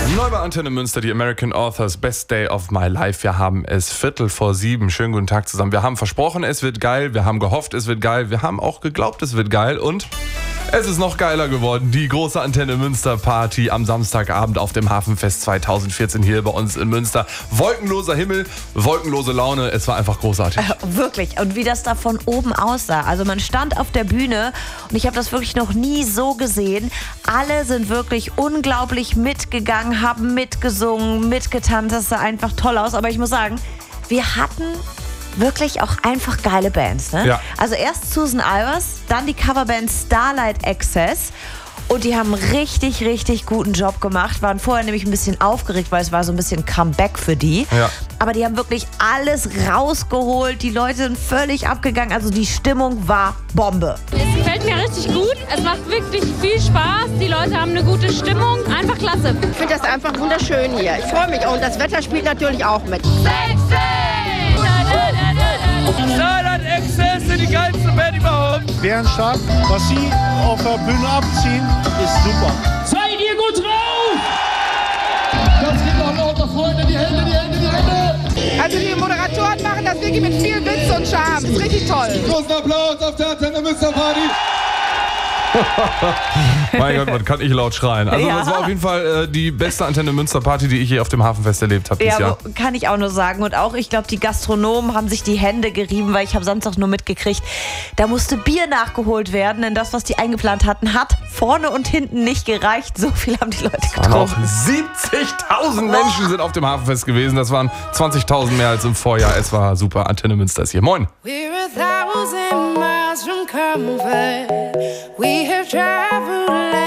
Neu bei Antenne Münster, die American Authors Best Day of My Life. Wir haben es 6:45. Schönen guten Tag zusammen. Wir haben versprochen, es wird geil. Wir haben gehofft, es wird geil. Wir haben auch geglaubt, es wird geil. Und es ist noch geiler geworden. Die große Antenne Münster Party am Samstagabend auf dem Hafenfest 2014 hier bei uns in Münster. Wolkenloser Himmel, wolkenlose Laune. Es war einfach großartig. Wirklich. Und wie das da von oben aussah. Also man stand auf der Bühne und ich habe das wirklich noch nie so gesehen. Alle sind wirklich unglaublich mitgegangen, haben mitgesungen, mitgetanzt. Das sah einfach toll aus. Aber ich muss sagen, wir hatten wirklich auch einfach geile Bands. Ne? Ja. Also erst Susan Ivers, dann die Coverband Starlight Access. Und die haben richtig, richtig guten Job gemacht. Waren vorher nämlich ein bisschen aufgeregt, weil es war so ein bisschen Comeback für die. Ja. Aber die haben wirklich alles rausgeholt. Die Leute sind völlig abgegangen. Also die Stimmung war Bombe. Es gefällt mir richtig gut. Es macht wirklich viel Spaß. Die Leute haben eine gute Stimmung. Einfach klasse. Ich finde das einfach wunderschön hier. Ich freue mich auch. Und das Wetter spielt natürlich auch mit. Starlight Access sind die geilste Band überhaupt. Bärenstark, was sie auf der Bühne abziehen, ist super. Seid ihr gut drauf? Das geht noch lauter, Freunde, die Hände, die Hände, die Hände. Also die Moderatoren machen das wirklich mit viel Witz und Charme. Ist richtig toll. Großen Applaus auf der Antenne Münster Party. Mein Gott, man kann nicht laut schreien. Also Ja. das war auf jeden Fall die beste Antenne Münster Party, die ich hier auf dem Hafenfest erlebt habe dieses Jahr. Kann ich auch nur sagen. Und auch, ich glaube, die Gastronomen haben sich die Hände gerieben, weil ich habe Samstag nur mitgekriegt, da musste Bier nachgeholt werden, denn das, was die eingeplant hatten, hat vorne und hinten nicht gereicht. So viel haben die Leute Auch getrunken. 70.000 Menschen sind auf dem Hafenfest gewesen. Das waren 20.000 mehr als im Vorjahr. Es war super. Antenne Münster ist hier. Moin. We're 1,000 miles from comfort. We have traveled